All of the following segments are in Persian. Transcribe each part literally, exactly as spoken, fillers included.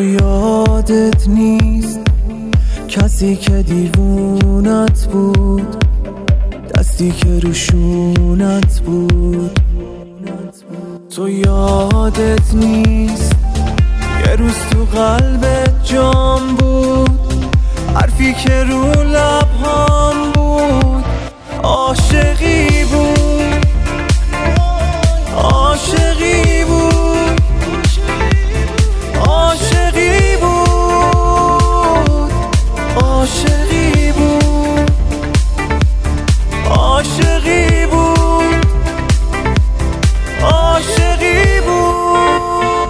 تو یادت نیست کسی که دیوونت بود، دستی که روشونت بود. تو یادت نیست یه روز تو قلبت جام بود، حرفی که رو لبهام بود عاشقی بود، عاشقی بود، عاشقی بود، عاشقی بود، عاشقی بود، عاشقی بود.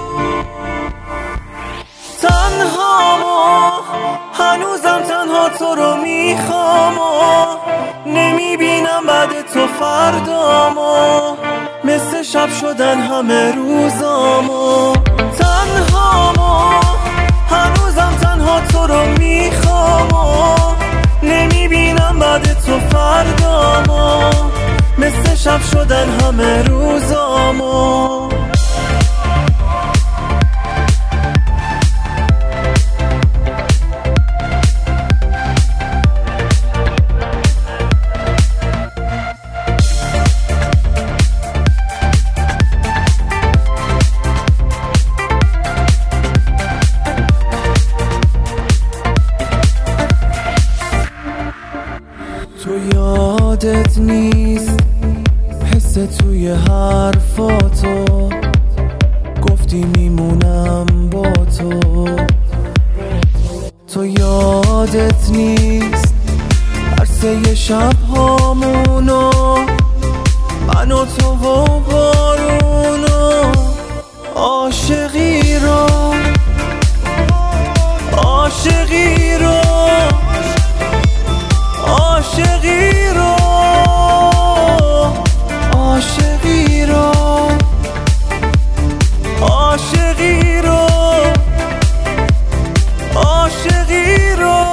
تنها ما هنوزم تنها تو رو میخوام، نمیبینم بعد تو فردامو، مثل شب شدن همه روزامو. تنها ما هنوزم تنها تو رو میخوام، نمیبینم بعد تو فردامو، مثل شب شدن همه روزامو. تو یادت نیست حس توی حرفاتو، گفتی میمونم با تو. تو یادت نیست عرصه شب هامونو، من و تو و بارونو، عاشقی رو، عاشقی رو، عاشقی رو، عاشقی رو، عاشقی رو، عاشقی رو.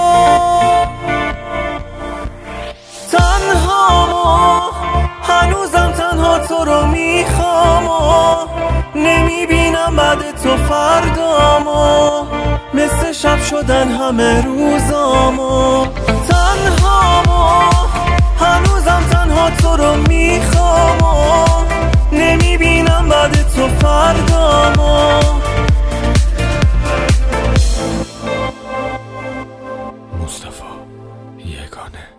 تنها ما هنوزم تنها تو رو میخوام، نمیبینم بعد تو فردامو، مثل شب شدن همه روزامو. تنها ما هنوزم تنها تو رو میخوام، نمیبینم بعد تو فردامو. مصطفی یگانه.